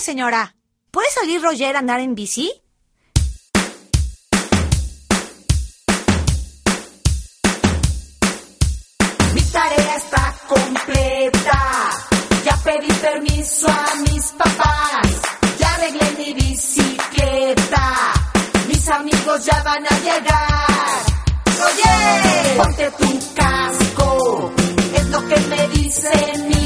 señora. ¿Puede salir Roger a andar en bici? Mi tarea está completa. Ya pedí permiso a mis papás. Ya arreglé mi bicicleta. Mis amigos ya van a llegar. Roger, ponte tu casco. Es lo que me dicen mis